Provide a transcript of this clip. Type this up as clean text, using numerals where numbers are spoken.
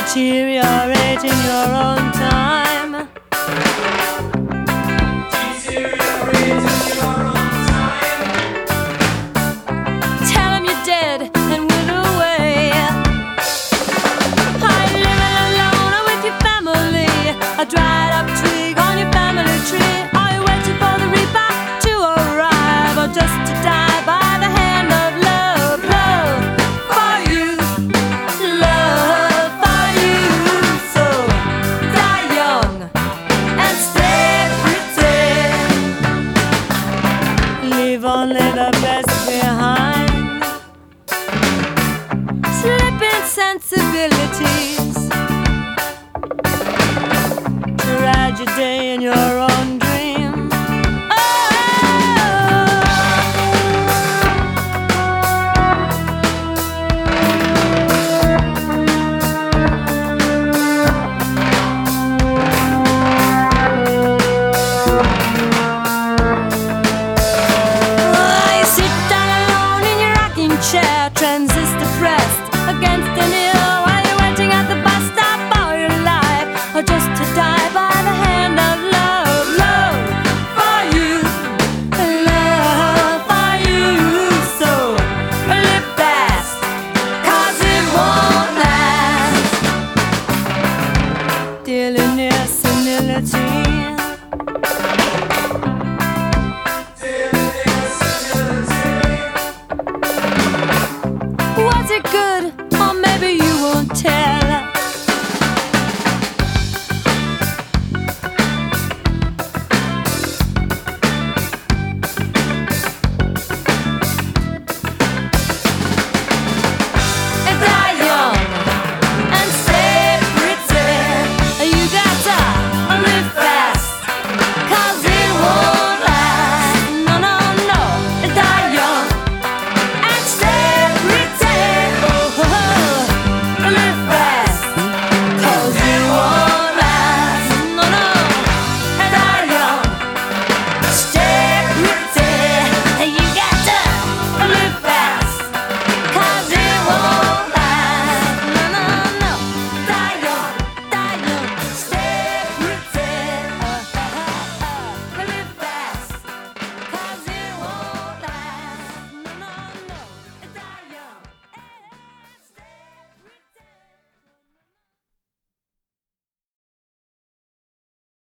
Deteriorate in your own time. Deteriorate in your own time. Tell him you're dead and wither away. Are you living alone or with your family? A dried up twig on your family tree. Are you waiting for the reaper to arrive, or just to die by the hand of love? Love for you, love for you. So die young and stay pretty. Leave only the best behind. Slipping sensibilities to ride your day in your